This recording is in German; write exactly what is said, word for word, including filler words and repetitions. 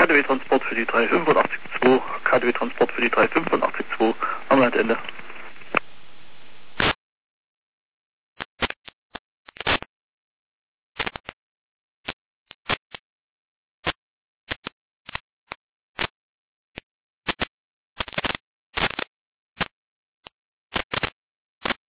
W Transport für die drei fünfundachtzig zwei, K D W Transport für die drei fünfundachtzig zwei am Landende.